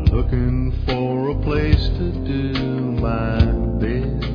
looking for a place to do my bed.